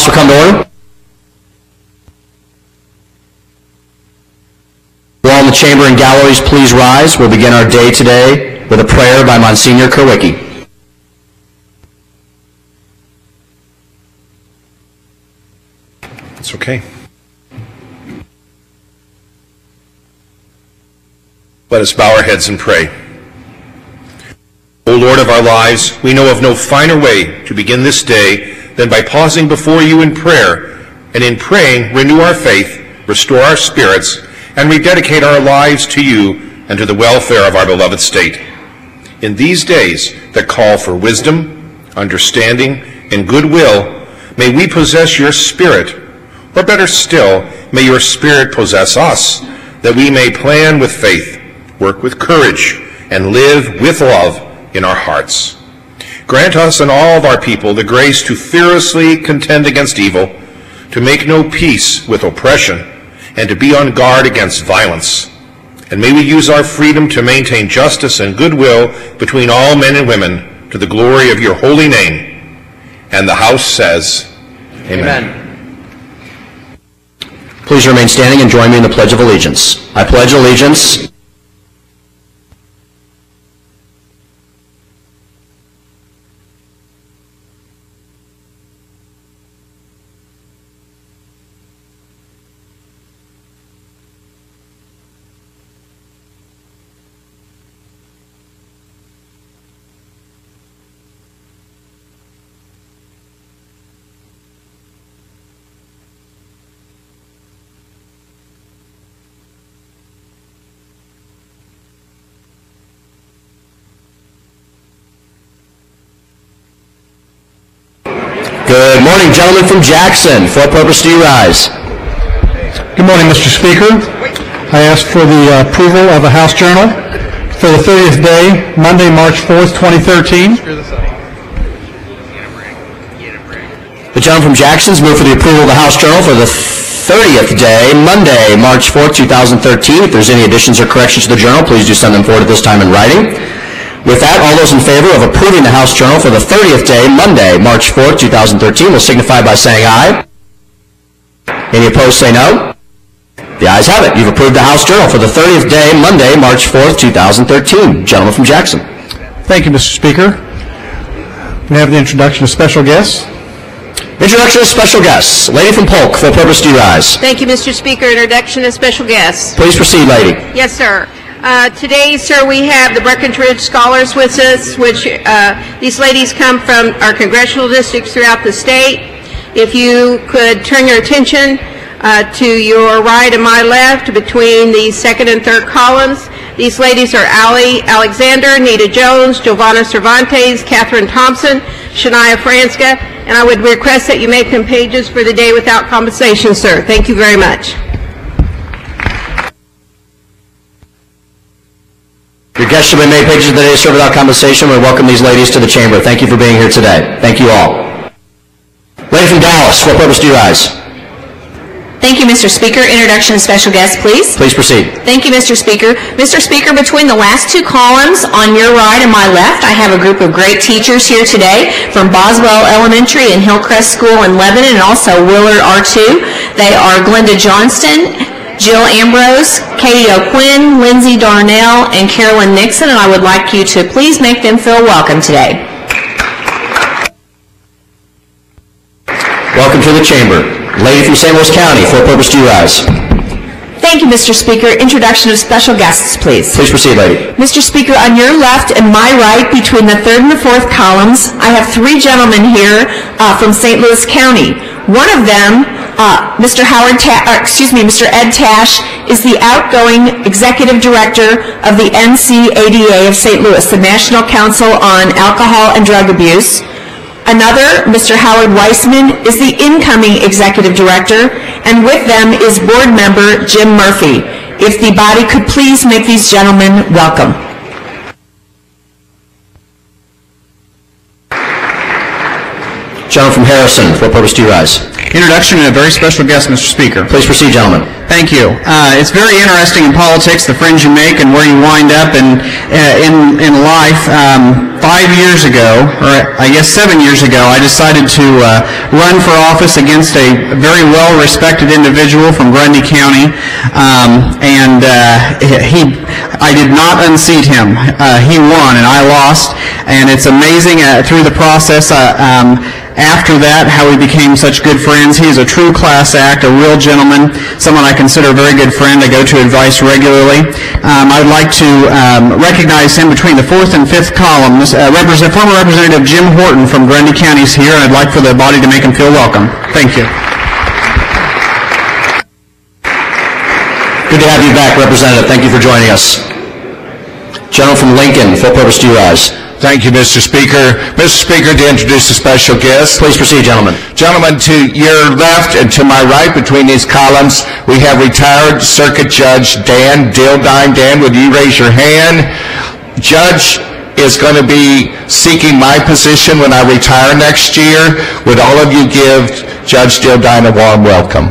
House will come to order. Will all in the chamber and galleries please rise? We'll begin our day today with a prayer by Monsignor Kerwicki. It's okay. Let us bow our heads and pray. O Lord of our lives, we know of no finer way to begin this day than by pausing before you in prayer, and in praying renew our faith, restore our spirits, and rededicate our lives to you and to the welfare of our beloved state. In these days that call for wisdom, understanding, and goodwill, may we possess your Spirit, or better still, may your Spirit possess us, that we may plan with faith, work with courage, and live with love in our hearts. Grant us and all of our people the grace to fearlessly contend against evil, to make no peace with oppression, and to be on guard against violence. And may we use our freedom to maintain justice and goodwill between all men and women to the glory of your holy name. And the House says, Amen. Please remain standing and join me in the Pledge of Allegiance. I pledge allegiance Good morning, gentlemen from Jackson. For what purpose do you rise? Good morning, Mr. Speaker. I ask for the approval of the House Journal for the 30th day, Monday, March 4th, 2013. The gentleman from Jackson's move for the approval of the House Journal for the 30th day, Monday, March 4th, 2013. If there's any additions or corrections to the Journal, please do send them forward at this time in writing. With that, all those in favor of approving the House Journal for the 30th day, Monday, March 4th, 2013, will signify by saying aye. Any opposed, say no. The ayes have it. You've approved the House Journal for the 30th day, Monday, March 4th, 2013. Gentleman from Jackson. Thank you, Mr. Speaker. We have the introduction of special guests. Introduction of special guests. Lady from Polk, for what purpose do you rise? Thank you, Mr. Speaker. Introduction of special guests. Please proceed, lady. Yes, sir. Today, sir, we have the Breckenridge Scholars with us, which these ladies come from our congressional districts throughout the state. If you could turn your attention to your right and my left between the second and third columns. These ladies are Allie Alexander, Nita Jones, Giovanna Cervantes, Catherine Thompson, Shania Franska, and I would request that you make them pages for the day without compensation, sir. Thank you very much. Your guests shall be made pages of the day to serve without compensation. We welcome these ladies to the chamber. Thank you for being here today. Thank you all. Lady from Dallas, for what purpose do you rise? Thank you, Mr. Speaker. Introduction of special guests, please. Please proceed. Thank you, Mr. Speaker. Mr. Speaker, between the last two columns on your right and my left, I have a group of great teachers here today from Boswell Elementary and Hillcrest School in Lebanon and also Willard R2. They are Glenda Johnston, Jill Ambrose, Katie O'Quinn, Lindsay Darnell, and Carolyn Nixon, and I would like you to please make them feel welcome today. Welcome to the chamber. Lady from St. Louis County, for what purpose do you rise? Thank you, Mr. Speaker. Introduction of special guests, please. Please proceed, lady. Mr. Speaker, on your left and my right, between the third and the fourth columns, I have three gentlemen here from St. Louis County. One of them, Mr. Ed Tash, is the outgoing executive director of the NCADA of St. Louis, the National Council on Alcohol and Drug Abuse. Another, Mr. Howard Weissman, is the incoming executive director, and with them is board member Jim Murphy. If the body could please make these gentlemen welcome. Gentleman from Harrison, for what purpose do you rise? Introduction and a very special guest, Mr. Speaker. Please proceed, gentlemen. Thank you. It's very interesting in politics, the friends you make and where you wind up in life. 5 years ago, or I guess 7 years ago, I decided to run for office against a very well-respected individual from Grundy County, I did not unseat him. He won, and I lost, and it's amazing through the process, after that, how we became such good friends. He is a true class act, a real gentleman, someone I consider a very good friend. I go to advice regularly. I'd like to recognize him between the 4th and 5th columns. Former Representative Jim Horton from Grundy County is here, and I'd like for the body to make him feel welcome. Thank you. Good to have you back, Representative. Thank you for joining us. Gentleman from Lincoln, full purpose, do you rise? Thank you, Mr. Speaker. Mr. Speaker, to introduce a special guest. Please proceed, gentlemen. Gentlemen, to your left and to my right between these columns, we have retired Circuit Judge Dan Dildine. Dan, would you raise your hand? Judge is going to be seeking my position when I retire next year. Would all of you give Judge Dildine a warm welcome?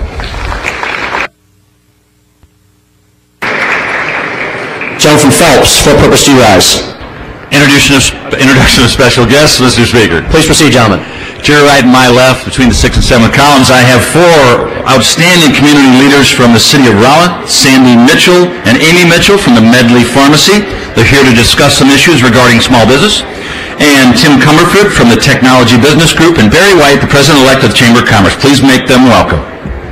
Gentleman from Phelps, full purpose, do you rise? Introduction of special guests, Mr. Speaker. Please proceed, gentlemen. To your right and my left, between the 6th and 7th columns, I have 4 outstanding community leaders from the City of Rolla, Sandy Mitchell and Amy Mitchell from the Medley Pharmacy. They're here to discuss some issues regarding small business. And Tim Cumberford from the Technology Business Group, and Barry White, the President-elect of the Chamber of Commerce. Please make them welcome.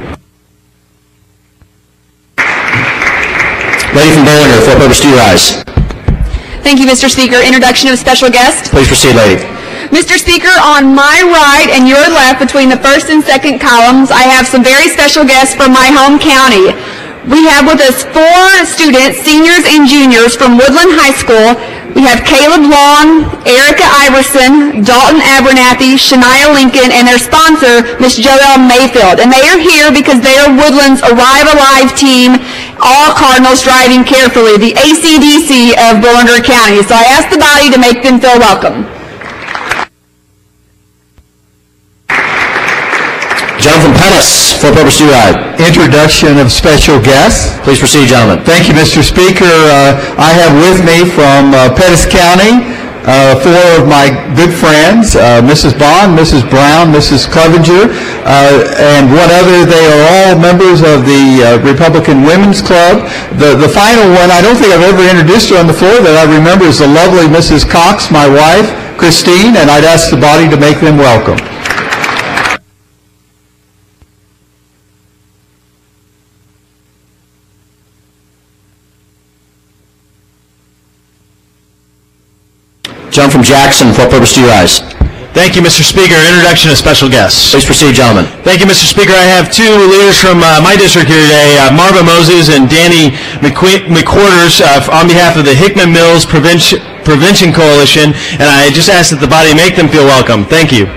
Lady from Bollinger, full purpose, do you rise? Thank you, Mr. Speaker. Introduction of special guest. Please proceed, lady. Mr. Speaker, on my right and your left, between the 1st and 2nd columns, I have some very special guests from my home county. We have with us 4 students, seniors and juniors from Woodland High School. We have Caleb Long, Erica Iverson, Dalton Abernathy, Shania Lincoln, and their sponsor, Miss Joelle Mayfield. And they are here because they are Woodland's Arrive Alive team, all Cardinals driving carefully, the AC/DC of Bollinger County. So I ask the body to make them feel welcome. Gentleman from Pettus, full purpose, do you rise? Introduction of special guests. Please proceed, gentlemen. Thank you, Mr. Speaker. I have with me from Pettus County 4 of my good friends, Mrs. Bond, Mrs. Brown, Mrs. Clevenger, and one other. They are all members of the Republican Women's Club. The final one, I don't think I've ever introduced her on the floor that I remember, is the lovely Mrs. Cox, my wife, Christine, and I'd ask the body to make them welcome. Gentleman from Jackson, for what purpose do you rise? Thank you, Mr. Speaker. Introduction of special guests. Please proceed, gentlemen. Thank you, Mr. Speaker. I have 2 leaders from my district here today, Marva Moses and Danny McQuarters, on behalf of the Hickman Mills Prevention Coalition, and I just ask that the body make them feel welcome. Thank you.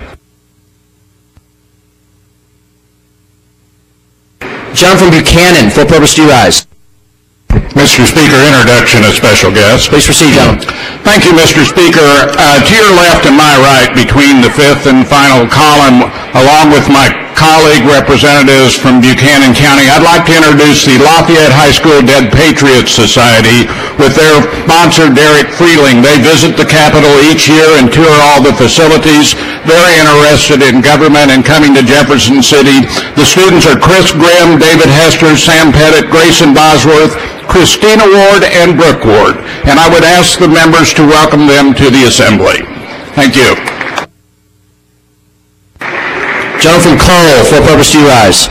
Gentleman from Buchanan, for what purpose do you rise? Mr. Speaker, introduction of special guests. Please proceed, gentlemen. Thank you, Mr. Speaker. To your left and my right, between the 5th and final column, along with my colleague representatives from Buchanan County, I'd like to introduce the Lafayette High School Dead Patriots Society with their sponsor, Derek Freeling. They visit the Capitol each year and tour all the facilities, very interested in government and coming to Jefferson City. The students are Chris Grimm, David Hester, Sam Pettit, Grayson Bosworth, Christina Ward, and Brooke Ward. And I would ask the members to welcome them to the Assembly. Thank you. Gentleman from Cole, for what purpose do you rise?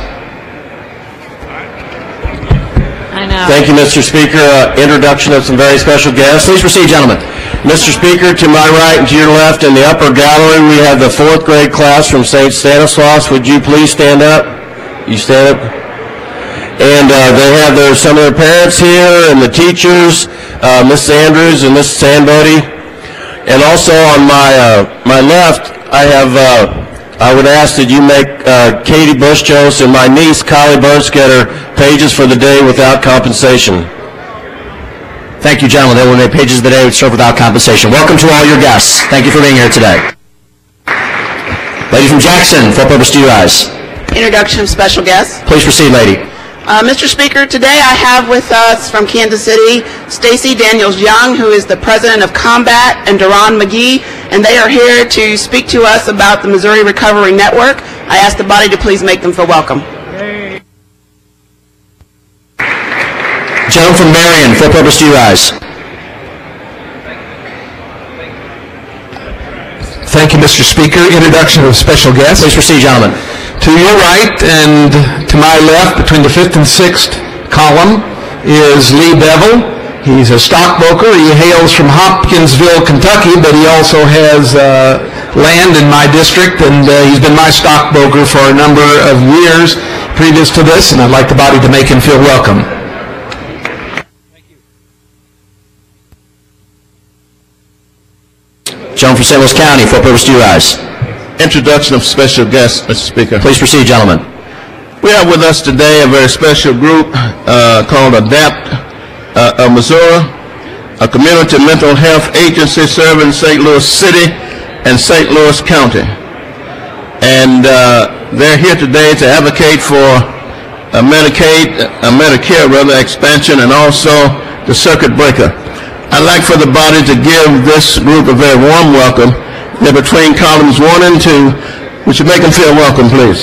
I know. Thank you, Mr. Speaker. Introduction of some very special guests. Please proceed, gentlemen. Mr. Speaker, to my right and to your left in the upper gallery, we have the 4th grade class from St. Stanislaus. Would you please stand up? You stand up? And they have some of their parents here and the teachers, Mrs. Andrews and Mrs. Sandbody. And also on my left, I would ask that you make Katie Bush-Jones and my niece, Kylie Bernstetter, pages for the day without compensation. Thank you, gentlemen. They will make pages of the day which serve without compensation. Welcome to all your guests. Thank you for being here today. Lady from Jackson, for what purpose do you rise? Introduction of special guests. Please proceed, lady. Mr. Speaker, today I have with us from Kansas City, Stacey Daniels-Young, who is the president of Combat, and Daron McGee, and they are here to speak to us about the Missouri Recovery Network. I ask the body to please make them feel welcome. Gentleman from Marion, for purpose to you rise. Thank you, Mr. Speaker. Introduction of special guests. Please proceed, gentlemen. To your right and to my left, between the 5th and 6th column, is Lee Bevel. He's a stockbroker. He hails from Hopkinsville, Kentucky, but he also has land in my district, and he's been my stockbroker for a number of years previous to this, and I'd like the body to make him feel welcome. Gentleman from St. Louis County, for purpose to you rise. Introduction of special guests, Mr. Speaker. Please proceed, gentlemen. We have with us today a very special group called ADAPT of Missouri, a community mental health agency serving St. Louis City and St. Louis County. And they're here today to advocate for Medicare expansion, and also the circuit breaker. I'd like for the body to give this group a very warm welcome. They're between columns 1 and 2. Would you make them feel welcome, please?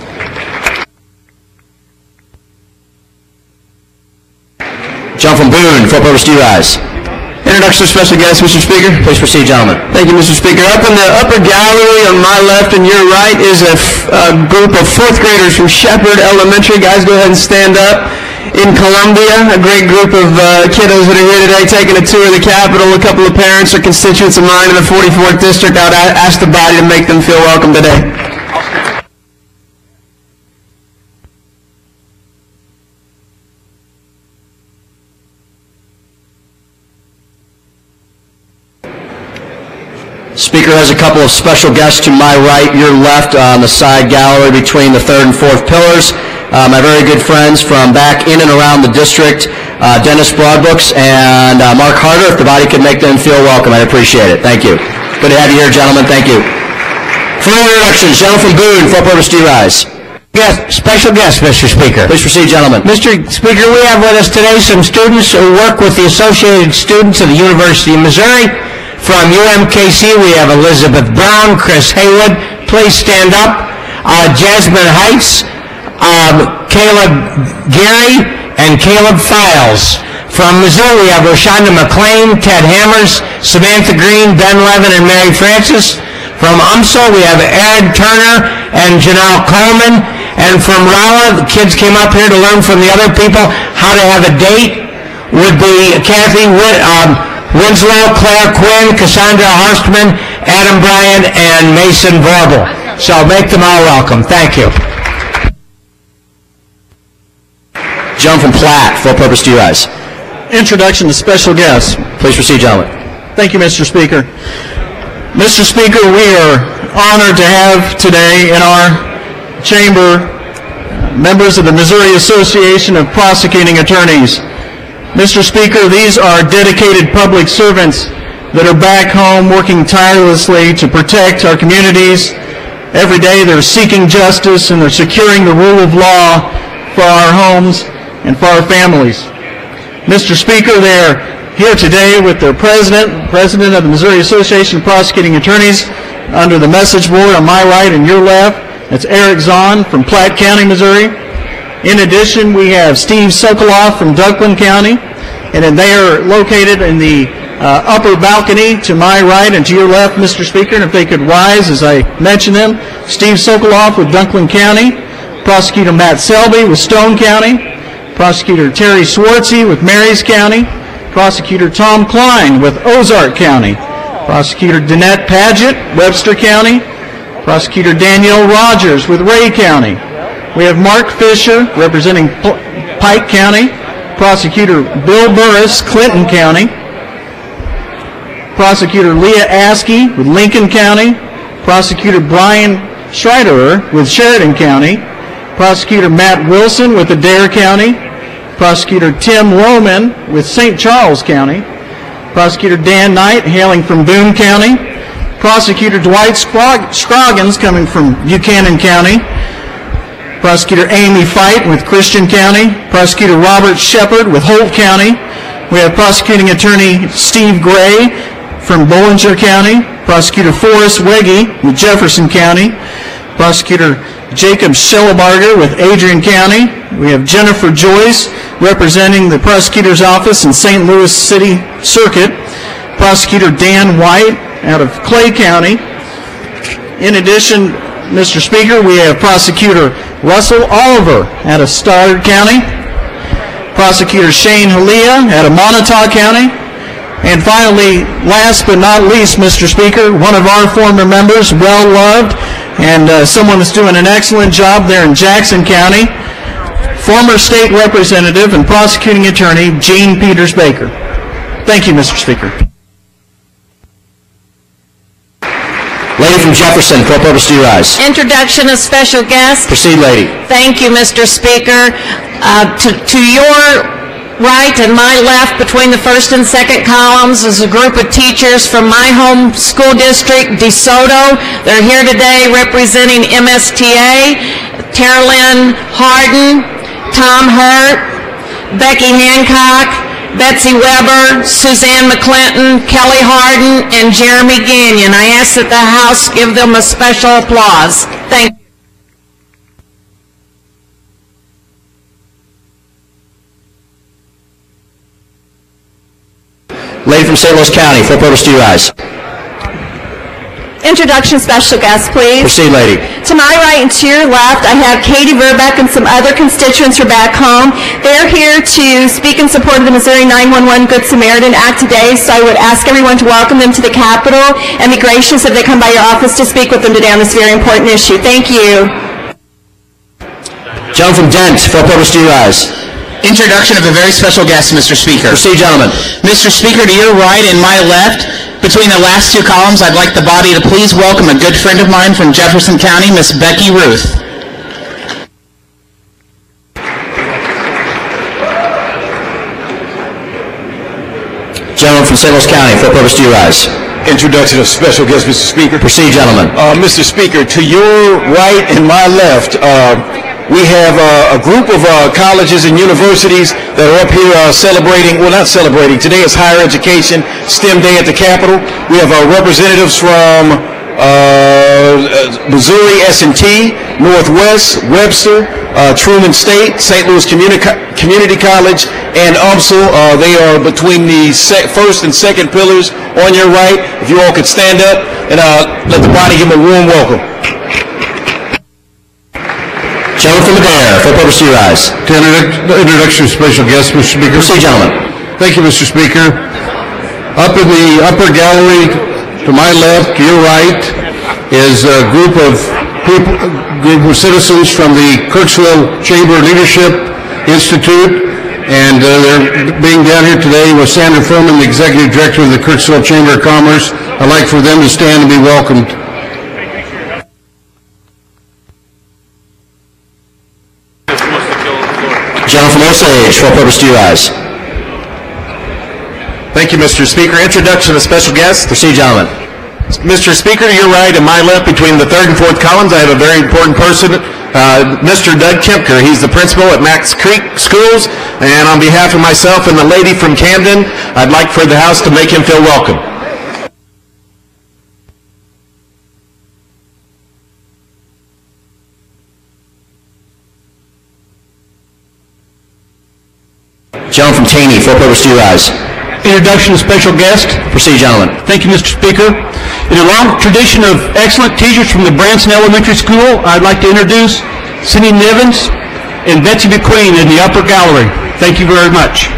John from Boone, for purpose to you rise. Introduction of special guests, Mr. Speaker. Please proceed, gentlemen. Thank you, Mr. Speaker. Up in the upper gallery on my left and your right is a group of 4th graders from Shepherd Elementary. Guys, go ahead and stand up. In Columbia, a great group of kiddos that are here today taking a tour of the Capitol. A couple of parents are constituents of mine in the 44th District. I would ask the body to make them feel welcome today. Speaker has a couple of special guests to my right, your left, on the side gallery between the 3rd and 4th pillars. My very good friends from back in and around the district, Dennis Broadbrooks and Mark Harder. If the body could make them feel welcome, I'd appreciate it. Thank you. Good to have you here, gentlemen. Thank you. For introductions, gentleman from Boone, for purpose to you rise. Special guest, Mr. Speaker. Please proceed, gentlemen. Mr. Speaker, we have with us today some students who work with the Associated Students of the University of Missouri. From UMKC, we have Elizabeth Brown, Chris Haywood. Please stand up. Jasmine Heights, Caleb Gary, and Caleb Files. From Missouri, we have Rashonda McLean, Ted Hammers, Samantha Green, Ben Levin, and Mary Francis. From UMSL, we have Aaron Turner and Janelle Coleman. And from Rolla, the kids came up here to learn from the other people how to have a date. Would be Kathy Winslow, Claire Quinn, Cassandra Horstman, Adam Bryan, and Mason Vorbel. So make them all welcome. Thank you. John from Platt, full purpose to you guys. Introduction to special guests. Please proceed, gentlemen. Thank you, Mr. Speaker. Mr. Speaker, we are honored to have today in our chamber members of the Missouri Association of Prosecuting Attorneys. Mr. Speaker, these are dedicated public servants that are back home working tirelessly to protect our communities. Every day they're seeking justice and they're securing the rule of law for our homes and for our families. Mr. Speaker, they're here today with their president of the Missouri Association of Prosecuting Attorneys, under the message board on my right and your left. It's Eric Zahn from Platte County, Missouri. In addition, we have Steve Sokoloff from Dunklin County, and then they are located in the upper balcony to my right and to your left, Mr. Speaker, and if they could rise as I mention them. Steve Sokoloff with Dunklin County, Prosecutor Matt Selby with Stone County, Prosecutor Terry Swartzy with Marys County, Prosecutor Tom Klein with Ozark County, Prosecutor Danette Padgett, Webster County, Prosecutor Danielle Rogers with Ray County. We have Mark Fisher representing Pike County, Prosecutor Bill Burris, Clinton County, Prosecutor Leah Askey with Lincoln County, Prosecutor Brian Schreiderer with Sheridan County, Prosecutor Matt Wilson with Adair County, Prosecutor Tim Lohman with St. Charles County, Prosecutor Dan Knight hailing from Boone County, Prosecutor Dwight Scroggins coming from Buchanan County, Prosecutor Amy Fite with Christian County, Prosecutor Robert Shepard with Holt County. We have Prosecuting Attorney Steve Gray from Bollinger County, Prosecutor Forrest Wegge with Jefferson County, Prosecutor Jacob Schellebarger with Adrian County. We have Jennifer Joyce representing the Prosecutor's Office in St. Louis City Circuit, Prosecutor Dan White out of Clay County. In addition, Mr. Speaker, we have Prosecutor Russell Oliver out of Stoddard County, Prosecutor Shane Halia out of Montauk County, and finally, last but not least, Mr. Speaker, one of our former members, well-loved, and someone that's doing an excellent job there in Jackson County, former state representative and prosecuting attorney, Gene Peters Baker. Thank you, Mr. Speaker. Lady from Jefferson, for what purpose do you rise? Introduction of special guest. Proceed, lady. Thank you, Mr. Speaker. To your right and my left, between the first and second columns, is a group of teachers from my home school district, DeSoto. They're here today representing MSTA, Terralyn Harden, Tom Hurt, Becky Hancock, Betsy Weber, Suzanne McClinton, Kelly Harden, and Jeremy Gagnon. I ask that the House give them a special applause. Thank you. Lady from St. Louis County, for what purpose do you rise? Introduction special guest, please. Proceed, lady. To my right and to your left, I have Katie Verbeck and some other constituents from back home. They're here to speak in support of the Missouri 911 Good Samaritan Act today, so I would ask everyone to welcome them to the Capitol and be gracious if they come by your office to speak with them today on this very important issue. Thank you. Gentleman from Dent, for what purpose do you rise? Introduction of a very special guest, Mr. Speaker. Proceed, gentlemen. Mr. Speaker, to your right and my left, between the last two columns, I'd like the body to please welcome a good friend of mine from Jefferson County, Miss Becky Ruth. Gentleman from St. Louis County, for what purpose do you rise? Introduction of special guest, Mr. Speaker. Proceed, gentlemen. Mr. Speaker, to your right and my left, we have a group of colleges and universities that are up here celebrating, well, not celebrating, today is Higher Education STEM Day at the Capitol. We have representatives from Missouri S&T, Northwest, Webster, Truman State, St. Louis Community College, and UMSL. They are between the first and second pillars on your right. If you all could stand up and let the body give them a warm welcome. Gentleman from Adair, for what purpose do you rise? Introduction of special guest, Mr. Speaker. Proceed, gentlemen. Thank you, Mr. Speaker. Up in the upper gallery, to my left, to your right, is a group of citizens from the Kirksville Chamber Leadership Institute, and they're being down here today with Sandra Furman, the Executive Director of the Kirksville Chamber of Commerce. I'd like for them to stand and be welcomed. Gentleman from Osage, for what purpose do you rise? Thank you, Mr. Speaker. Introduction of special guest. Proceed, gentlemen. Mr. Speaker, to your right and my left, between the third and fourth columns, I have a very important person, Mr. Doug Kempker. He's the principal at Max Creek Schools, and on behalf of myself and the lady from Camden, I'd like for the House to make him feel welcome. Gentleman from Taney, for what purpose do you rise? Introduction of special guest. Proceed, gentlemen. Thank you, Mr. Speaker. In a long tradition of excellent teachers from the Branson Elementary School, I'd like to introduce Cindy Nivens and Betsy McQueen in the upper gallery. Thank you very much.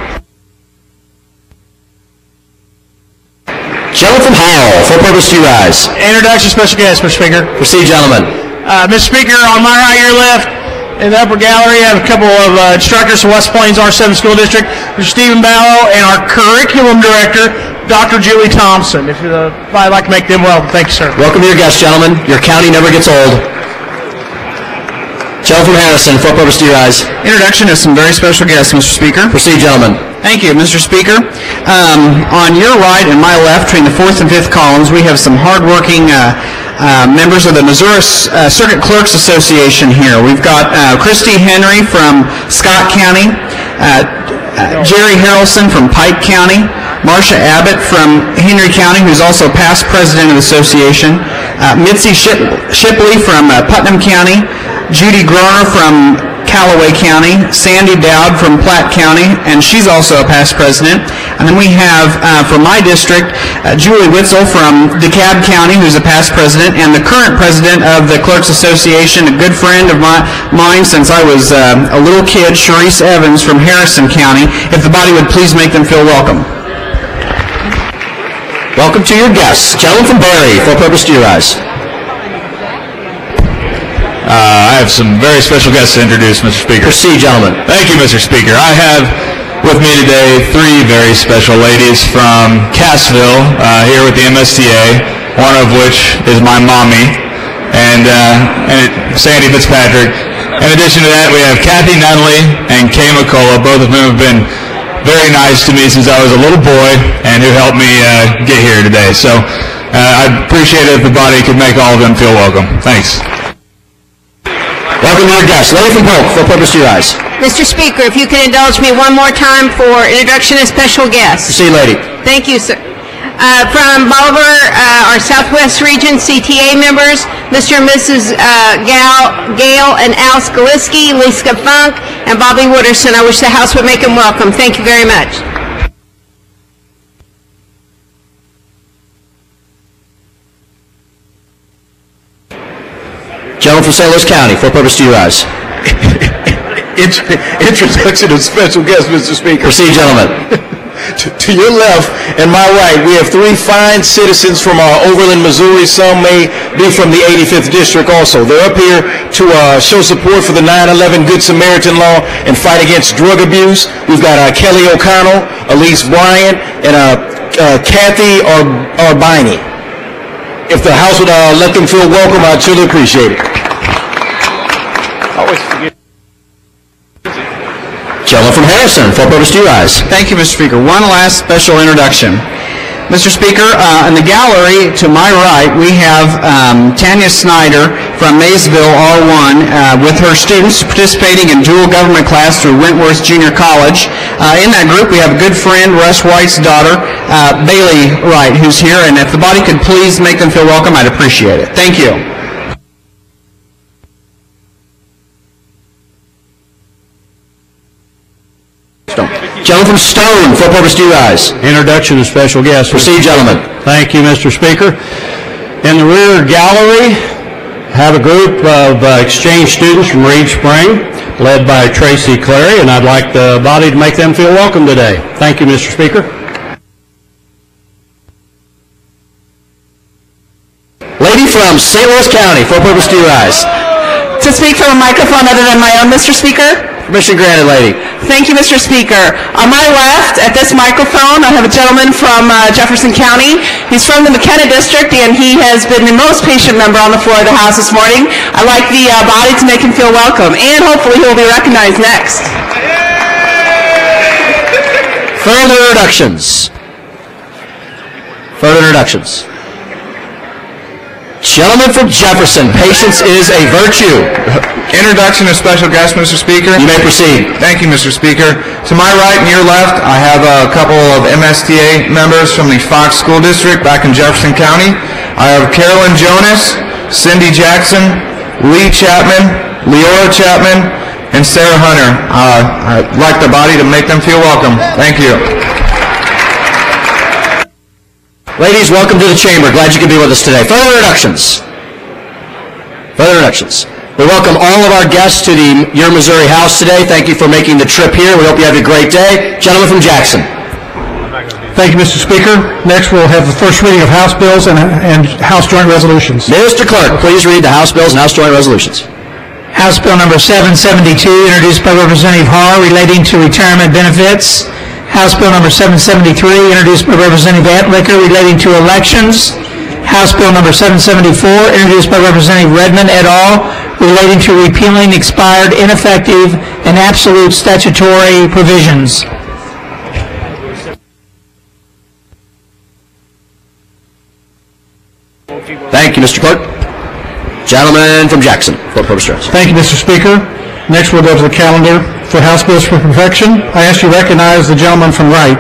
Gentleman from Howell, for what purpose do you rise? Introduction special guest, Mr. Speaker. Proceed, gentlemen. Mr. Speaker, on my right, your left, in the upper gallery, I have a couple of instructors from West Plains R7 School District, Mr. Stephen Ballo, and our curriculum director, Dr. Julie Thompson. If I'd like to make them welcome. Thank you, sir. Welcome your guests, gentlemen. Your county never gets old. Gentleman from Harrison, for what purpose do you rise? Introduction of some very special guests, Mr. Speaker. Proceed, gentlemen. Thank you, Mr. Speaker. On your right and my left, between the fourth and fifth columns, we have some hardworking members of the Missouri Circuit Clerks Association here. We've got Christy Henry from Scott County, Jerry Harrelson from Pike County, Marcia Abbott from Henry County, who's also past president of the association, Mitzi Shipley from Putnam County, Judy Groner from Callaway County, Sandy Dowd from Platte County, and she's also a past president. And then we have, from my district, Julie Witzel from DeKalb County, who's a past president, and the current president of the Clerks Association, a good friend of mine since I was a little kid, Sharice Evans from Harrison County. If the body would please make them feel welcome. Welcome to your guests. Gentleman from Barry, full purpose to your eyes. I have some very special guests to introduce, Mr. Speaker. Proceed, gentlemen. Thank you, Mr. Speaker. I have with me today three very special ladies from Cassville, here with the MSTA, one of which is my mommy, and Sandy Fitzpatrick. In addition to that, we have Kathy Nunley and Kay McCullough, both of whom have been very nice to me since I was a little boy and who helped me get here today. So I'd appreciate it if the body could make all of them feel welcome. Thanks. Welcome to your guests. Lady from Polk, full purpose to your eyes. Mr. Speaker, if you can indulge me one more time for introduction of special guests. Proceed, lady. Thank you, sir. From Bolivar, our Southwest Region CTA members, Mr. and Mrs. Gail and Al Skaliski, Lisa Funk, and Bobby Wooderson. I wish the House would make them welcome. Thank you very much. Gentleman from St. Louis County, full purpose to your eyes. Introduction of special guest, Mr. Speaker. Proceed, gentlemen. To your left and my right, we have three fine citizens from Overland, Missouri. Some may be from the 85th District also. They're up here to show support for the 9/11 Good Samaritan Law and fight against drug abuse. We've got Kelly O'Connell, Elise Bryant, and Kathy Arbini. If the House would let them feel welcome, I'd truly appreciate it. Always forget. Gentleman from Harrison, full purpose to your eyes. Thank you, Mr. Speaker. One last special introduction. Mr. Speaker, in the gallery to my right, we have Tanya Snyder from Maysville R1 with her students participating in dual government class through Wentworth Junior College. In that group, we have a good friend, Russ White's daughter, Bailey Wright, who's here, and if the body could please make them feel welcome, I'd appreciate it. Thank you. Gentleman from Stone, full purpose to your eyes. Introduction of special guests. Proceed, gentlemen. Thank you, Mr. Speaker. In the rear gallery, have a group of exchange students from Reed Spring, led by Tracy Clary, and I'd like the body to make them feel welcome today. Thank you, Mr. Speaker. Lady from St. Louis County, full purpose to your eyes. To speak from a microphone other than my own, Mr. Speaker? Permission granted, lady. Thank you, Mr. Speaker. On my left, at this microphone, I have a gentleman from Jefferson County. He's from the McKenna District, and he has been the most patient member on the floor of the House this morning. I'd like the body to make him feel welcome, and hopefully he will be recognized next. Further introductions. Further introductions. Gentleman from Jefferson, patience is a virtue. Introduction of special guest, Mr. Speaker. You may proceed. Thank you, Mr. Speaker. To my right and your left, I have a couple of MSTA members from the Fox School District back in Jefferson County. I have Carolyn Jonas, Cindy Jackson, Lee Chapman, Leora Chapman, and Sarah Hunter. I'd like the body to make them feel welcome. Thank you. Ladies, welcome to the chamber. Glad you could be with us today. Further introductions. Further introductions. We welcome all of our guests to the Your Missouri House today. Thank you for making the trip here. We hope you have a great day. Gentleman from Jackson. Thank you, Mr. Speaker. Next, we'll have the first reading of House bills and House joint resolutions. Mr. Clerk, please read the House bills and House joint resolutions. House Bill number 772, introduced by Representative Har, relating to retirement benefits. House Bill number 773, introduced by Representative Antlicker, relating to elections. House Bill number 774, introduced by Representative Redmond et al., relating to repealing expired, ineffective, and absolute statutory provisions. Thank you, Mr. Clerk. Gentleman from Jackson, for purpose address. Thank you, Mr. Speaker. Next, we'll go to the calendar for House bills for perfection. I ask you to recognize the gentleman from Wright.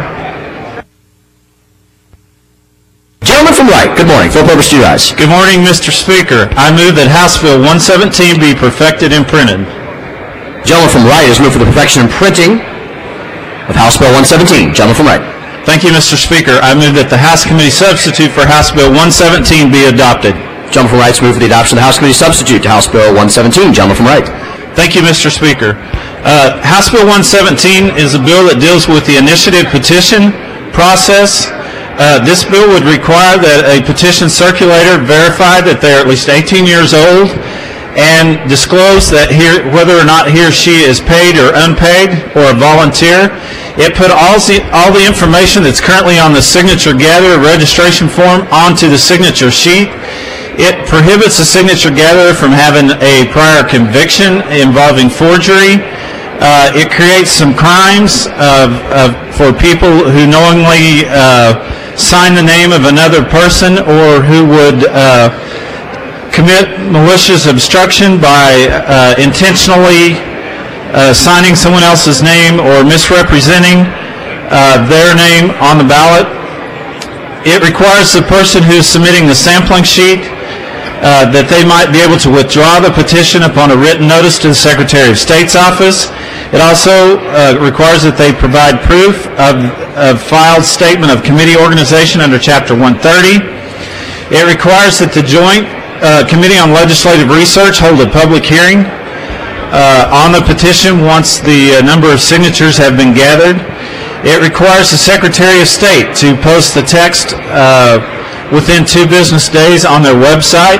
Gentleman from Wright, good morning. Full purpose to you guys. Good morning, Mr. Speaker. I move that House Bill 117 be perfected and printed. Gentleman from Wright has moved for the perfection and printing of House Bill 117. Gentleman from Wright. Thank you, Mr. Speaker. I move that the House Committee substitute for House Bill 117 be adopted. Gentleman from Wright's moved for the adoption of the House Committee substitute to House Bill 117. Gentleman from Wright. Thank you, Mr. Speaker. House Bill 117 is a bill that deals with the initiative petition process. This bill would require that a petition circulator verify that they're at least 18 years old and disclose that whether or not he or she is paid or unpaid or a volunteer. It put all the information that's currently on the signature gatherer registration form onto the signature sheet. It prohibits the signature gatherer from having a prior conviction involving forgery. It creates some crimes for people who knowingly sign the name of another person or who would commit malicious obstruction by intentionally signing someone else's name or misrepresenting their name on the ballot. It requires the person who's submitting the sampling sheet that they might be able to withdraw the petition upon a written notice to the Secretary of State's office. It also requires that they provide proof of filed statement of committee organization under Chapter 130. It requires that the Joint Committee on Legislative Research hold a public hearing on the petition once the number of signatures have been gathered. It requires the Secretary of State to post the text within 2 business days on their website.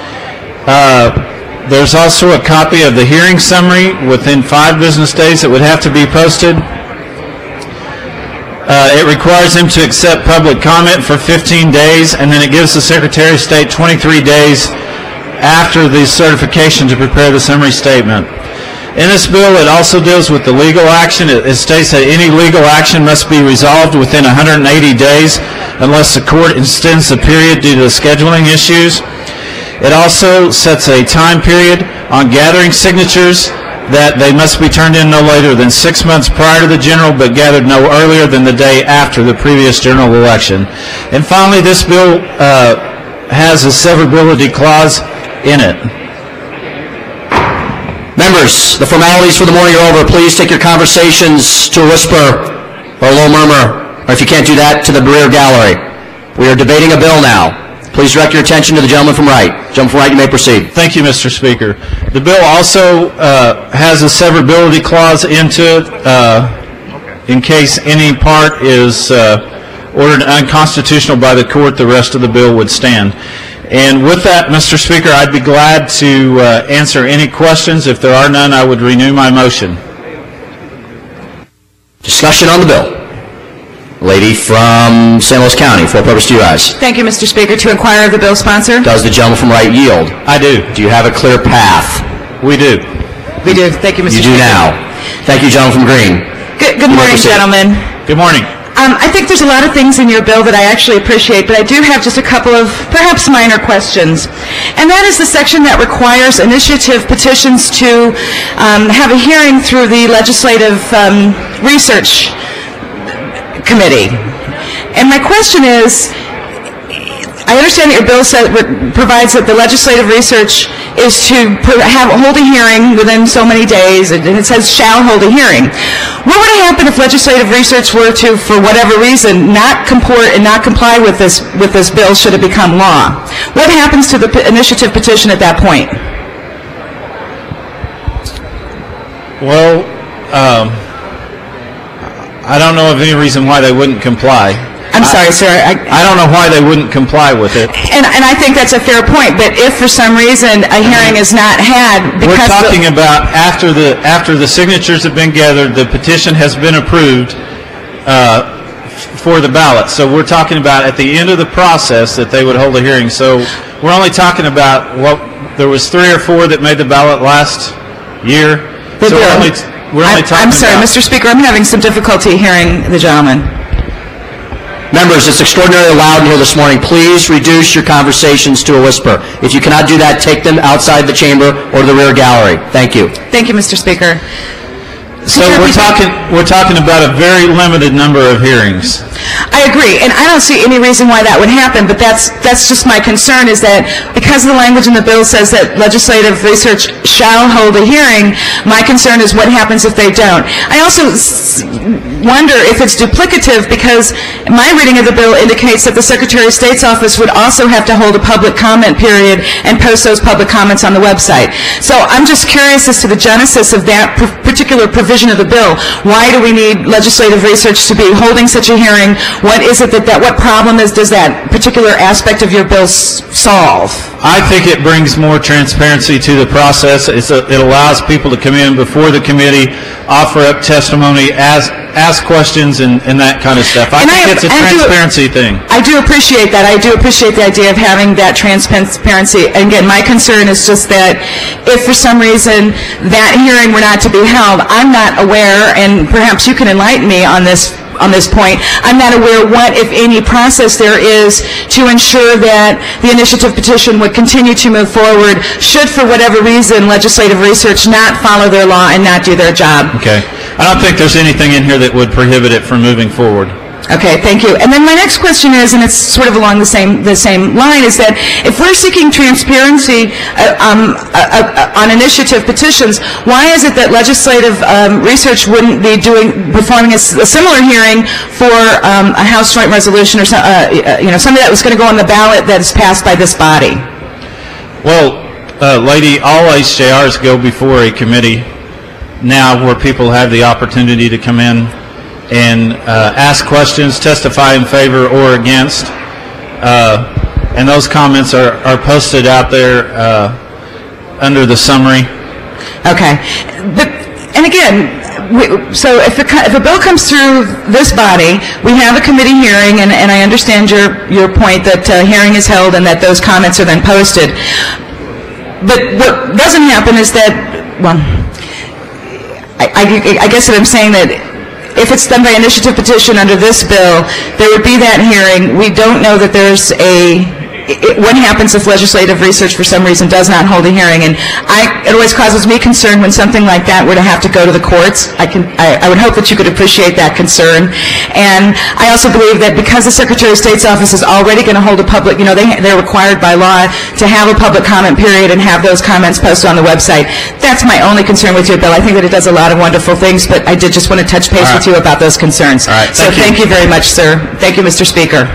There's also a copy of the hearing summary within 5 business days that would have to be posted. It requires them to accept public comment for 15 days, and then it gives the Secretary of State 23 days after the certification to prepare the summary statement. In this bill, it also deals with the legal action. It states that any legal action must be resolved within 180 days unless the court extends the period due to scheduling issues. It also sets a time period on gathering signatures that they must be turned in no later than 6 months prior to the general, but gathered no earlier than the day after the previous general election. And finally, this bill has a severability clause in it. Members, the formalities for the morning are over. Please take your conversations to a whisper or a low murmur, or if you can't do that, to the rear gallery. We are debating a bill now. Please direct your attention to the gentleman from Wright. Gentleman from Wright, you may proceed. Thank you, Mr. Speaker. The bill also has a severability clause into it in case any part is ordered unconstitutional by the court. The rest of the bill would stand. And with that, Mr. Speaker, I'd be glad to answer any questions. If there are none, I would renew my motion. Discussion on the bill. Lady from St. Louis County, for purpose to you guys. Thank you, Mr. Speaker. To inquire of the bill sponsor? Does the gentleman from Wright yield? I do. Do you have a clear path? We do. We do. Thank you, Mr. You Speaker. do now. Thank you, gentleman from Green. Good morning, gentlemen. Good morning. I think there's a lot of things in your bill that I actually appreciate, but I do have just a couple of perhaps minor questions. And that is the section that requires initiative petitions to have a hearing through the Legislative Research Committee. And my question is, I understand that your bill provides that the legislative research is to hold a hearing within so many days, and it says shall hold a hearing. What would happen if legislative research were to, for whatever reason, not comport and not comply with this bill should it become law? What happens to the initiative petition at that point? Well, I don't know of any reason why they wouldn't comply. I'm sorry, sir. I don't know why they wouldn't comply with it. And I think that's a fair point. But if for some reason a hearing is not had, because we're talking about after the signatures have been gathered, the petition has been approved for the ballot. So we're talking about at the end of the process that they would hold a hearing. So we're only talking about there was 3 or 4 that made the ballot last year. So we're only talking. I'm sorry, Mr. Speaker. I'm having some difficulty hearing the gentleman. Members, it's extraordinarily loud in here this morning. Please reduce your conversations to a whisper. If you cannot do that, take them outside the chamber or the rear gallery. Thank you. Thank you, Mr. Speaker. So we're talking about a very limited number of hearings. I agree, and I don't see any reason why that would happen, but that's just my concern, is that because the language in the bill says that legislative research shall hold a hearing, my concern is what happens if they don't. I also wonder if it's duplicative, because my reading of the bill indicates that the Secretary of State's office would also have to hold a public comment period and post those public comments on the website. So I'm just curious as to the genesis of that particular provision of the bill. Why do we need legislative research to be holding such a hearing? What is it what problem does that particular aspect of your bill solve? I think it brings more transparency to the process. It allows people to come in before the committee, offer up testimony, ask questions, and that kind of stuff. I think it's a transparency thing. I do appreciate that. I do appreciate the idea of having that transparency. And again, my concern is just that if for some reason that hearing were not to be held, I'm not aware, and perhaps you can enlighten me on this point, I'm not aware what, if any, process there is to ensure that the initiative petition would continue to move forward should, for whatever reason, legislative research not follow their law and not do their job. Okay. I don't think there's anything in here that would prohibit it from moving forward. Okay, thank you. And then my next question is, and it's sort of along the same line, is that if we're seeking transparency on initiative petitions, why is it that legislative research wouldn't be performing a similar hearing for a House Joint Resolution or something that was going to go on the ballot that is passed by this body? Well, lady, all HJRs go before a committee now where people have the opportunity to come in and ask questions, testify in favor or against, and those comments are posted out there under the summary. Okay, and again, so if a bill comes through this body, we have a committee hearing, and I understand your point that a hearing is held and that those comments are then posted. But what doesn't happen is that, well, I guess that I'm saying that if it's done by initiative petition under this bill, there would be that hearing. We don't know that there's what happens if legislative research for some reason does not hold a hearing. And it always causes me concern when something like that were to have to go to the courts. I would hope that you could appreciate that concern. And I also believe that because the Secretary of State's office is already going to hold a public, they're required by law to have a public comment period and have those comments posted on the website. That's my only concern with your bill. I think that it does a lot of wonderful things, but I did just want to touch base with you about those concerns. All right. So thank you very much, sir. Thank you, Mr. Speaker.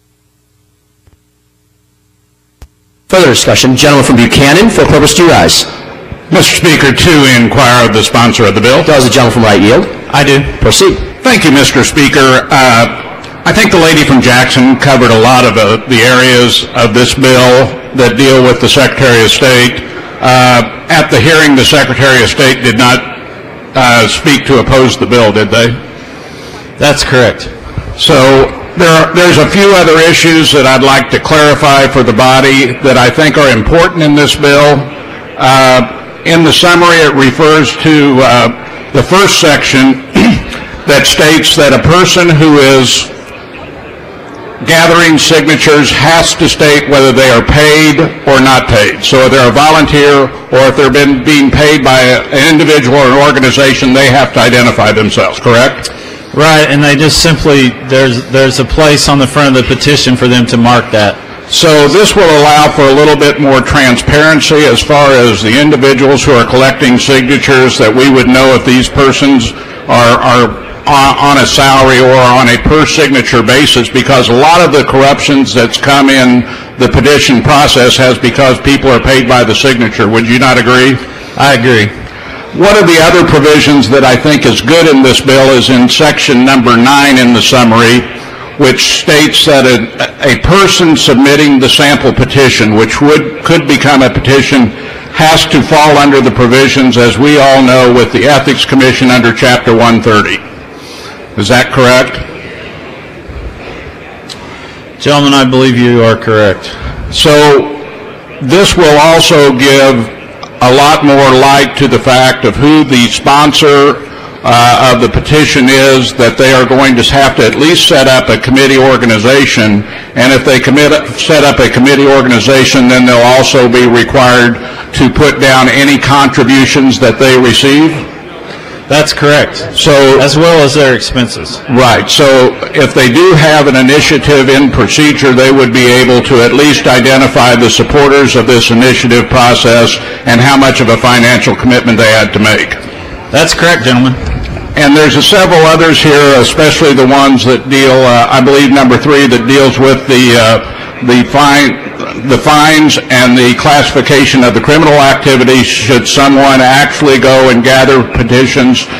Further discussion. Gentleman from Buchanan, for purpose to rise. Mr. Speaker, to inquire of the sponsor of the bill. Does the gentleman from Right yield? I do. Proceed. Thank you, Mr. Speaker. I think the lady from Jackson covered a lot of the areas of this bill that deal with the Secretary of State. At the hearing, the Secretary of State did not speak to oppose the bill, did they? That's correct. So there's a few other issues that I'd like to clarify for the body that I think are important in this bill. In the summary, it refers to the first section that states that a person who is gathering signatures has to state whether they are paid or not paid. So if they're a volunteer or if they're being paid by an individual or an organization, they have to identify themselves, correct? Right, and they just simply, there's a place on the front of the petition for them to mark that. So this will allow for a little bit more transparency as far as the individuals who are collecting signatures, that we would know if these persons are on a salary or on a per signature basis, because a lot of the corruptions that's come in the petition process has because people are paid by the signature. Would you not agree? I agree. One of the other provisions that I think is good in this bill is in section number 9 in the summary, which states that a person submitting the sample petition, which could become a petition, has to fall under the provisions, as we all know, with the Ethics Commission under Chapter 130. Is that correct? Gentlemen, I believe you are correct. So this will also give a lot more light to the fact of who the sponsor of the petition is that they are going to have to at least set up a committee organization, and if they set up a committee organization, then they'll also be required to put down any contributions that they receive? That's correct. So, as well as their expenses. Right. So if they do have an initiative in procedure, they would be able to at least identify the supporters of this initiative process and how much of a financial commitment they had to make. That's correct, gentlemen. And there's several others here, especially the ones that deal, I believe number 3, that deals with the fines and the classification of the criminal activity should someone actually go and gather petitions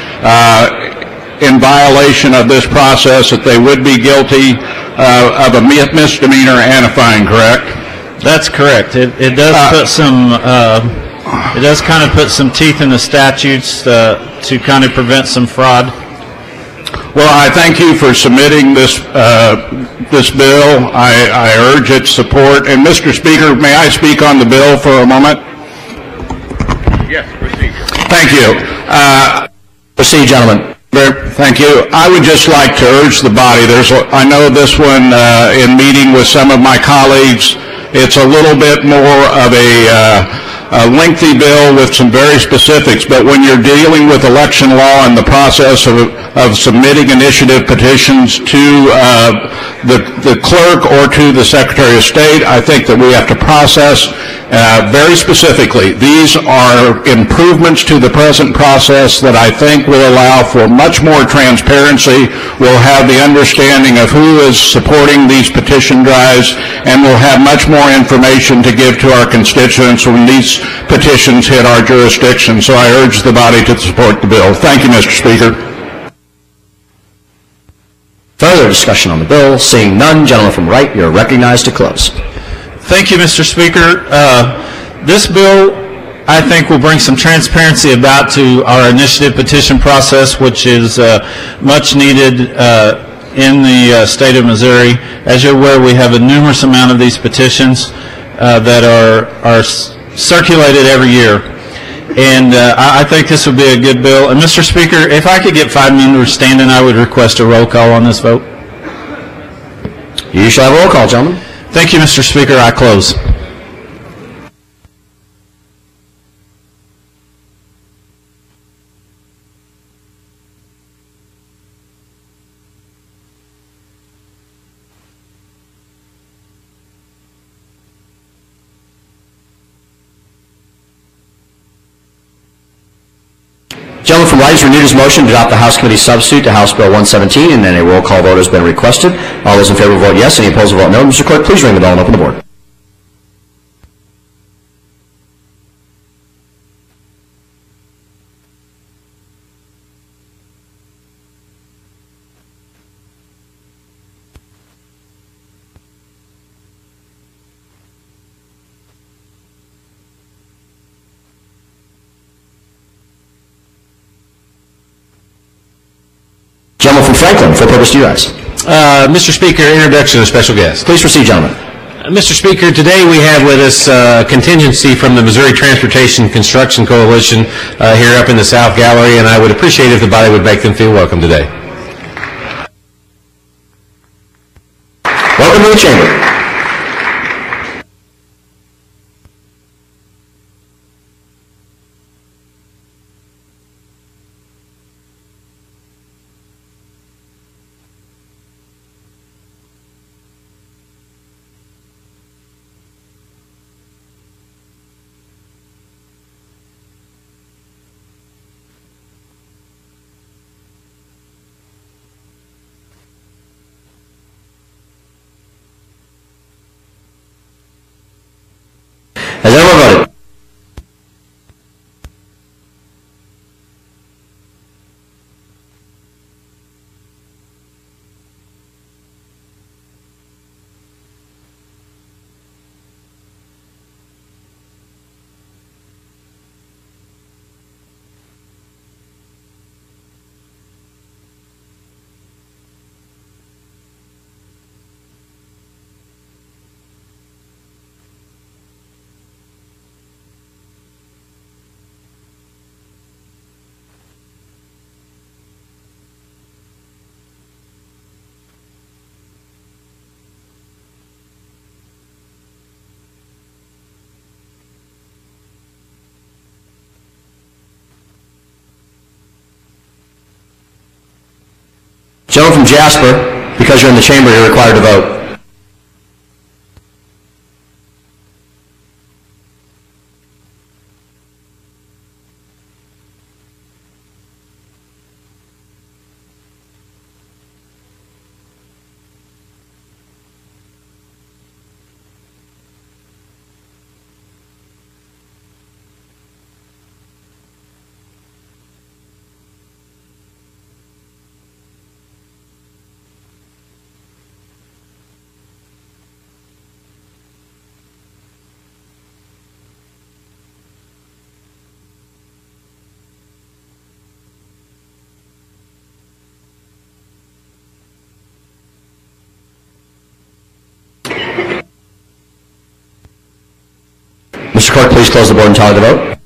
in violation of this process, that they would be guilty of a misdemeanor and a fine, correct? That's correct. It does put some... it does kind of put some teeth in the statutes to kind of prevent some fraud. Well, I thank you for submitting this this bill. I urge its support. And Mr. Speaker, may I speak on the bill for a moment? Yes, proceed. Thank you. Proceed, gentlemen. Thank you. I would just like to urge the body. I know this one, in meeting with some of my colleagues, it's a little bit more of a lengthy bill with some very specifics, but when you're dealing with election law and the process of submitting initiative petitions to the clerk or to the Secretary of State, I think that we have to process very specifically. These are improvements to the present process that I think will allow for much more transparency. We'll have the understanding of who is supporting these petition drives, and we'll have much more information to give to our constituents when these petitions hit our jurisdiction. So I urge the body to support the bill. Thank you, Mr. Speaker. Further discussion on the bill? Seeing none, gentleman from Wright, you're recognized to close. Thank you, Mr. Speaker. This bill, I think, will bring some transparency about to our initiative petition process, which is much needed in the state of Missouri. As you're aware, we have a numerous amount of these petitions that are circulated every year. And I think this would be a good bill. And Mr. Speaker, if I could get 5 members standing, I would request a roll call on this vote. You shall have a roll call, gentlemen. Thank you, Mr. Speaker. I close. Gentleman from Wright has renewed his motion to adopt the House Committee substitute to House Bill 117, and then a roll call vote has been requested. All those in favor vote yes. Any opposed will vote no. Mr. Clerk, please ring the bell and open the board. Gentleman from Franklin, for purpose to you guys. Mr. Speaker, introduction of special guest. Please proceed, gentlemen. Mr. Speaker, today we have with us contingency from the Missouri Transportation Construction Coalition here up in the South Gallery, and I would appreciate if the body would make them feel welcome today. Welcome to the chamber. Has everyone voted? Gentleman from Jasper, because you're in the chamber, you're required to vote. Mr. Clerk, please close the board and tally the vote.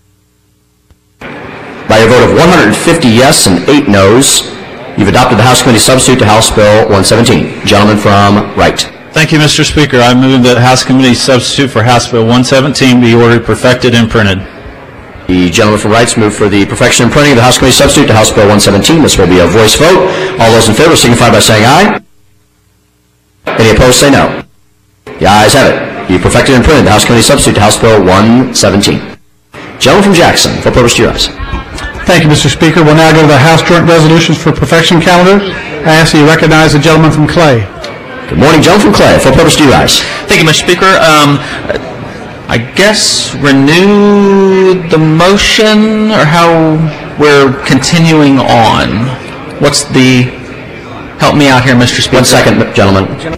By a vote of 150 yes and 8 noes, you've adopted the House Committee substitute to House Bill 117. Gentleman from Wright. Thank you, Mr. Speaker. I move that House Committee substitute for House Bill 117 be ordered, perfected, and printed. The gentleman from Wright's moved for the perfection and printing of the House Committee substitute to House Bill 117. This will be a voice vote. All those in favor signify by saying aye. Any opposed, say no. The ayes have it. Be perfected and printed the House Committee substitute to House Bill 117. Gentleman from Jackson, full purpose to your eyes. Thank you, Mr. Speaker. We'll now go to the House Joint Resolutions for Perfection calendar. I ask that you recognize the gentleman from Clay. Good morning, gentleman from Clay. Full purpose to your eyes. Thank you, Mr. Speaker. I guess renew the motion, or how we're continuing on. What's the... Help me out here, Mr. Speaker. 1 second, gentlemen.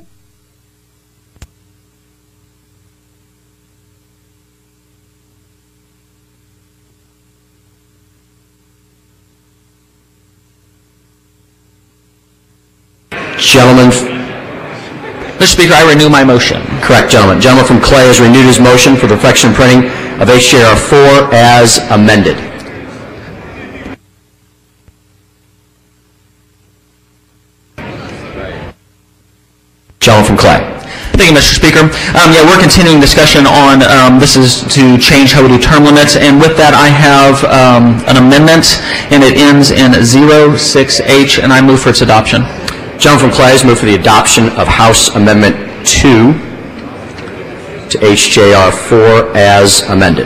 Gentleman... Mr. Speaker, I renew my motion. Correct, gentleman. Gentleman from Clay has renewed his motion for the perfection and printing of HJR 4 as amended. Gentleman from Clay. Thank you, Mr. Speaker. Yeah, we're continuing discussion on, this is to change how we do term limits, and with that I have an amendment, and it ends in 06H, and I move for its adoption. Gentleman from Clay has moved for the adoption of House Amendment 2 to HJR 4 as amended.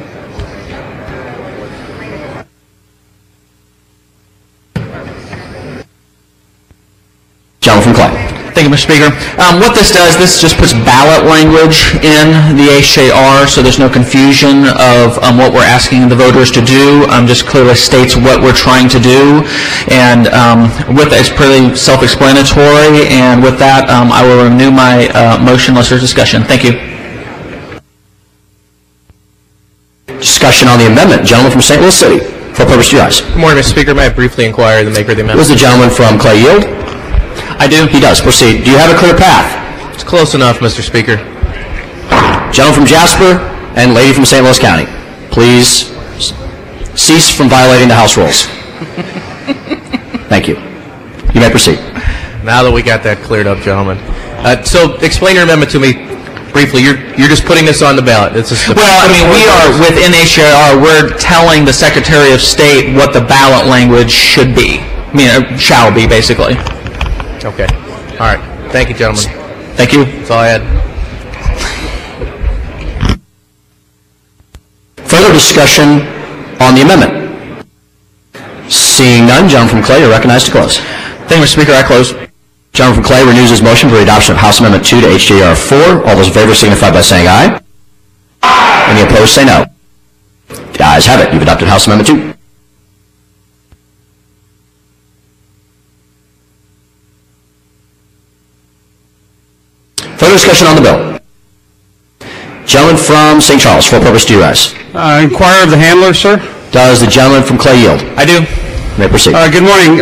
Gentleman from Clay. Thank you, Mr. Speaker. What this does, this just puts ballot language in the HJR, so there's no confusion of what we're asking the voters to do. Just clearly states what we're trying to do, and with that, it's pretty self-explanatory. And with that, I will renew my motion unless there's discussion. Thank you. Discussion on the amendment. Gentleman from St. Louis City. For purpose to your eyes. Good morning, Mr. Speaker. May I briefly inquire the maker of the amendment? Who's the gentleman from Clay Yield? I do. He does. Proceed. Do you have a clear path? It's close enough, Mr. Speaker. Gentleman from Jasper and lady from St. Louis County, please cease from violating the House rules. Thank you. You may proceed. Now that we got that cleared up, gentlemen. So explain your amendment to me briefly. You're just putting this on the ballot. It's just well, I mean, we are within HJR. We're telling the Secretary of State what the ballot language should be. I mean, shall be, basically. Okay. All right. Thank you, gentlemen. Thank you. That's all I had. Further discussion on the amendment? Seeing none, gentleman from Clay, you're recognized to close. Thank you, Mr. Speaker. I close. Gentleman from Clay renews his motion for the adoption of House Amendment 2 to HJR 4. All those in favor signify by saying aye. Any opposed, say no. The ayes have it. You've adopted House Amendment 2. Further discussion on the bill. Gentleman from St. Charles, full purpose to you guys. Inquire of the handler, sir. Does the gentleman from Clay yield? I do. You may proceed. Good morning.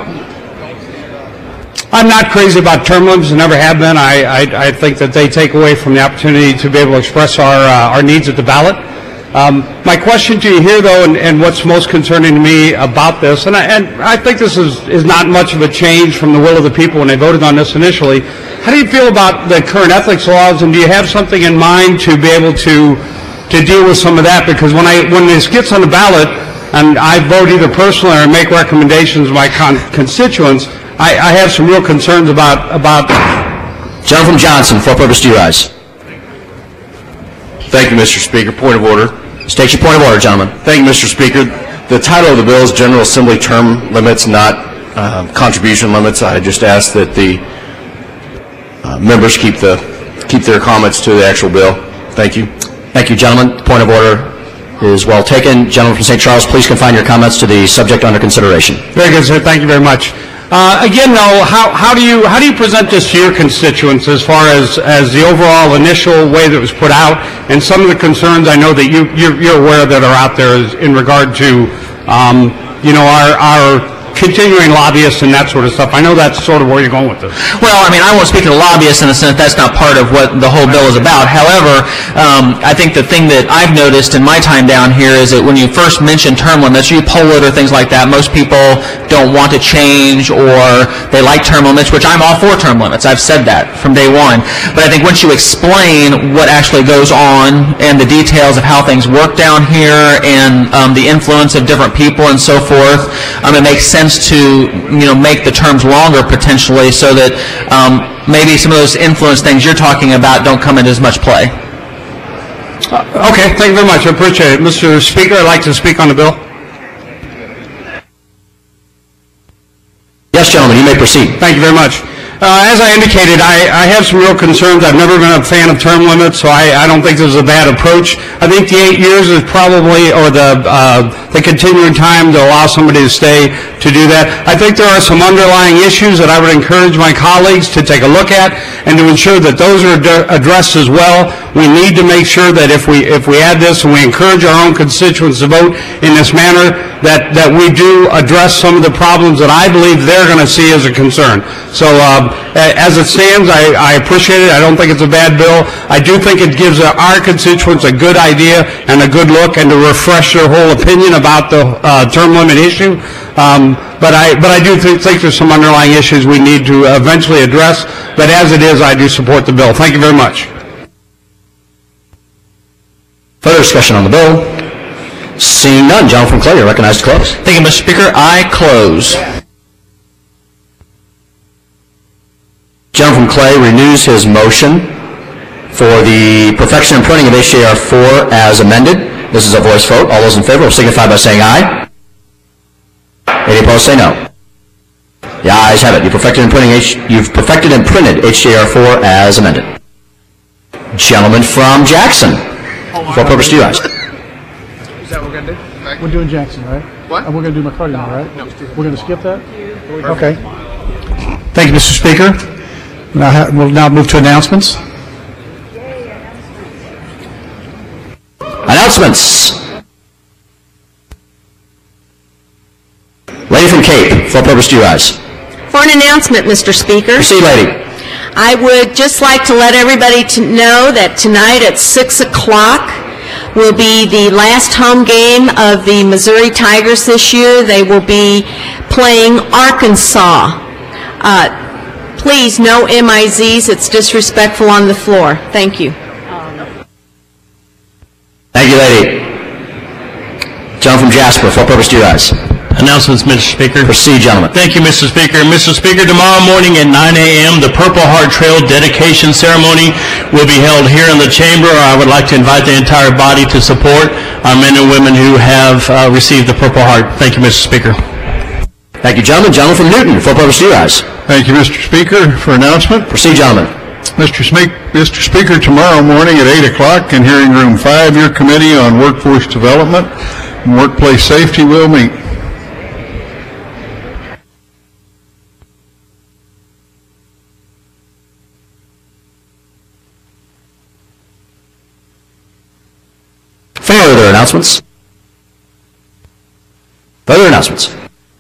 I'm not crazy about term limits and never have been. I think that they take away from the opportunity to be able to express our needs at the ballot. My question to you here, though, and what's most concerning to me about this, and I think this is not much of a change from the will of the people when they voted on this initially. How do you feel about the current ethics laws, and do you have something in mind to be able to deal with some of that? Because when this gets on the ballot, and I vote either personally or make recommendations to my constituents, I have some real concerns about Gentleman from Johnson, for purpose to rise. Thank you, Mr. Speaker. Point of order. State your point of order, gentlemen. Thank you, Mr. Speaker. The title of the bill is General Assembly Term Limits, not contribution limits. I just ask that the members keep their comments to the actual bill. Thank you. Thank you, gentlemen. Point of order is well taken. Gentleman from St. Charles, please confine your comments to the subject under consideration. Very good, sir. Thank you very much. Again, though, how do you present this to your constituents as far as the overall initial way that it was put out, and some of the concerns I know that you're aware that are out there is in regard to our continuing lobbyists and that sort of stuff. I know that's sort of where you're going with this. Well, I mean, I won't speak to the lobbyists in the sense that's not part of what the whole bill is about. However, I think the thing that I've noticed in my time down here is that when you first mention term limits, you poll it or things like that, most people don't want to change, or they like term limits, which I'm all for term limits. I've said that from day one. But I think once you explain what actually goes on and the details of how things work down here and the influence of different people and so forth, it makes sense to make the terms longer potentially, so that maybe some of those influence things you're talking about don't come into as much play. Okay, thank you very much. I appreciate it. Mr. Speaker, I'd like to speak on the bill. Yes, gentlemen, you may proceed. Thank you very much. As I indicated, I have some real concerns. I've never been a fan of term limits, so I don't think this is a bad approach. I think the 8 years is probably, or the continuing time to allow somebody to stay to do that. I think there are some underlying issues that I would encourage my colleagues to take a look at and to ensure that those are addressed as well. We need to make sure that if we add this and we encourage our own constituents to vote in this manner, that we do address some of the problems that I believe they're going to see as a concern. So as it stands, I appreciate it. I don't think it's a bad bill. I do think it gives our constituents a good idea and a good look, and to refresh their whole opinion about the term limit issue. But I do think there's some underlying issues we need to eventually address. But as it is, I do support the bill. Thank you very much. Further discussion on the bill? Seeing none, Gentleman from Clay, you're recognized to close. Thank you, Mr. Speaker. I close. Gentleman from Clay renews his motion for the perfection and printing of HJR 4 as amended. This is a voice vote. All those in favor will signify by saying aye. Any opposed, say no. The ayes have it. You've perfected and printed HJR 4 as amended. Gentleman from Jackson, for purpose to rise. Is that what we're going to do? We're doing Jackson, right? What? And we're going to do McCarty now, right? No. We're going to skip that? Okay. Thank you, Mr. Speaker. We'll now move to announcements. Announcements. Lady from Cape, for purpose to rise. For an announcement, Mr. Speaker. Proceed, lady. I would just like to let everybody know that tonight at 6 o'clock will be the last home game of the Missouri Tigers this year. They will be playing Arkansas. Please, no MIZs. It's disrespectful on the floor. Thank you. Thank you, lady. Gentleman from Jasper, for purpose to rise. Announcements, Mr. Speaker. Proceed, gentlemen. Thank you, Mr. Speaker. Mr. Speaker, tomorrow morning at 9 a.m., the Purple Heart Trail dedication ceremony will be held here in the chamber. I would like to invite the entire body to support our men and women who have received the Purple Heart. Thank you, Mr. Speaker. Thank you, gentlemen. Gentleman from Newton, for purpose to rise. Thank you, Mr. Speaker. For announcement. Proceed, gentlemen. Mr. Speaker, tomorrow morning at 8 o'clock in Hearing Room 5, your Committee on Workforce Development and Workplace Safety will meet. Further announcements. Further announcements.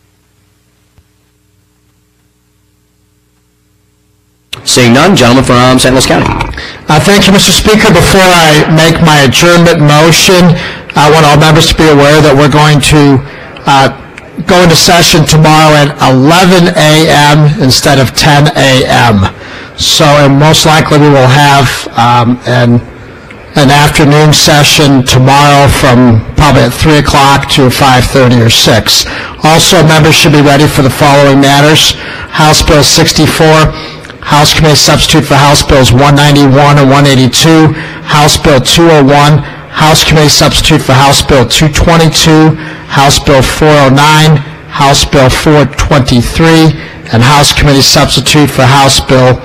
Seeing none, gentleman from St. Louis County. Thank you, Mr. Speaker. Before I make my adjournment motion, I want all members to be aware that we're going to go into session tomorrow at 11 a.m. instead of 10 a.m. So most likely we will have an afternoon session tomorrow from probably at 3 o'clock to 5:30 or 6. Also, members should be ready for the following matters. House Bill 64, House Committee Substitute for House Bills 191 and 182, House Bill 201, House Committee Substitute for House Bill 222, House Bill 409, House Bill 423, and House Committee Substitute for House Bill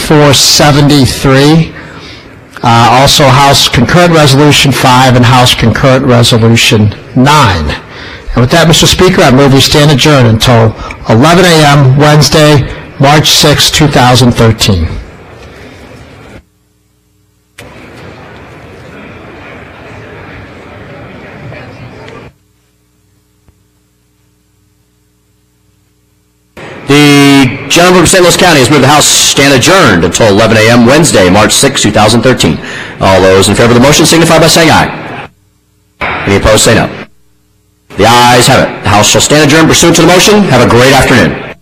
473. Also House Concurrent Resolution 5 and House Concurrent Resolution 9. And with that, Mr. Speaker, I move we stand adjourned until 11 a.m. Wednesday, March 6, 2013. The gentleman from St. Louis County has moved the House stand adjourned until 11 a.m. Wednesday, March 6, 2013. All those in favor of the motion signify by saying aye. Any opposed, say no. The ayes have it. The House shall stand adjourned pursuant to the motion. Have a great afternoon.